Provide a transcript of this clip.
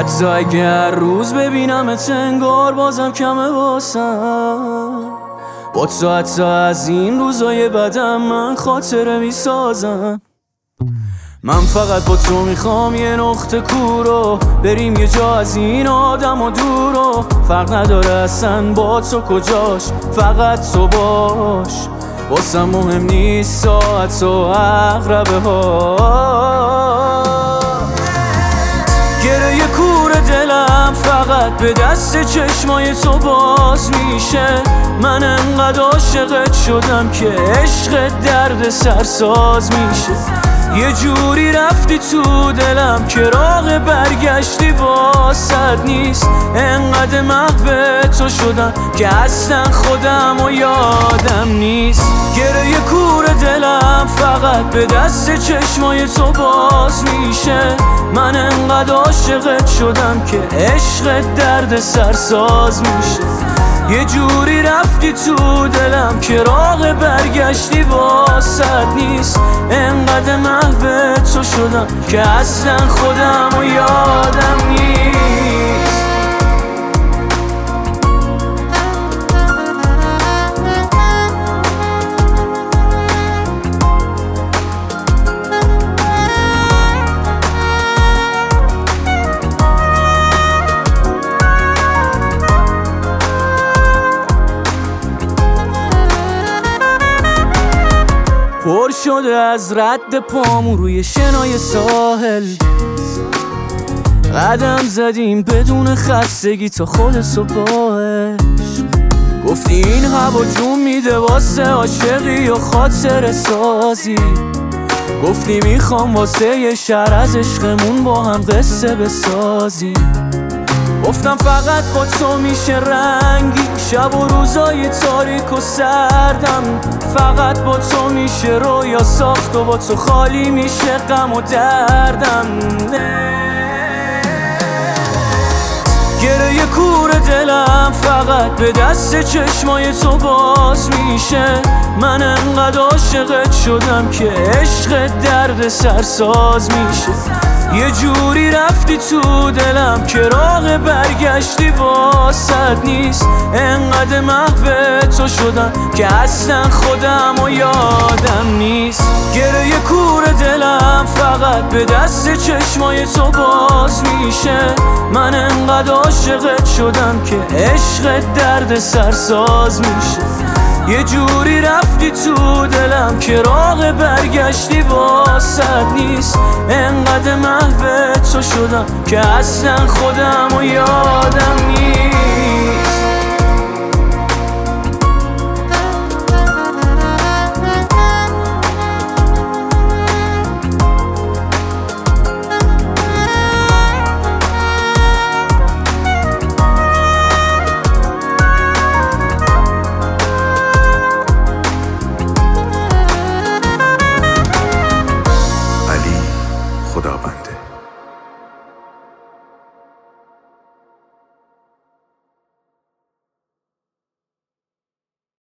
حتی اگر روز ببینمت انگار بازم کمه واسم. با تو حتی از این روزای بدم من خاطره میسازم. من فقط با تو میخوام یه نقطه کورو بریم یه جا از این آدم و دورو. فرق نداره اصلا با تو کجاش، فقط تو باش. واسم مهم نیست ساعت و عقربه ها. گره کور دلم فقط به دست چشمای تو باز میشه. من انقدر عاشقت شدم که عشقت درد سرساز میشه. یه جوری رفتی تو دلم که راه برگشتی واسد نیست. انقدر محو تو شدم که اصلا خودم و یادم نیست. گره کور دلم فقط به دست چشمای تو باز میشه. من انقدر عاشقت شدم که عشقت درد سرساز میشه. یه جوری رفتی تو دلم که راه برگشتی واسد نیست. انقدر محو تو شدم که اصلا خودم و یادم نیست. پر شده از رد پامو روی شنای ساحل. قدم زدیم بدون خستگی تا خود صبحش. گفتی این هوا جون میده واسه عاشقی و خاطر سازی. گفتی میخوام واسه یه شهر از عشقمون با هم قصه بسازیم. گفتم فقط با تو میشه رنگی شب و روزای تاریک و سردم. فقط با تو میشه رویا ساخت و با تو خالی میشه غم و دردم. گره کور دلم فقط به دست چشمای تو باز میشه. من انقدر عاشقت شدم که عشقت درد سرساز میشه. یه جوری رفتی تو دلم که راه برگشتی واسد نیست. انقدر محو تو شدم که اصلا خودم و یادم نیست. گره کور دلم فقط به دست چشمای تو باز میشه. من انقدر عاشقت شدم که عشقت درد سرساز میشه. یه جوری رفتی تو دلم که راه برگشتی واسد نیست. انقدر محو تو شدم که اصلا خودم و یادم نیست.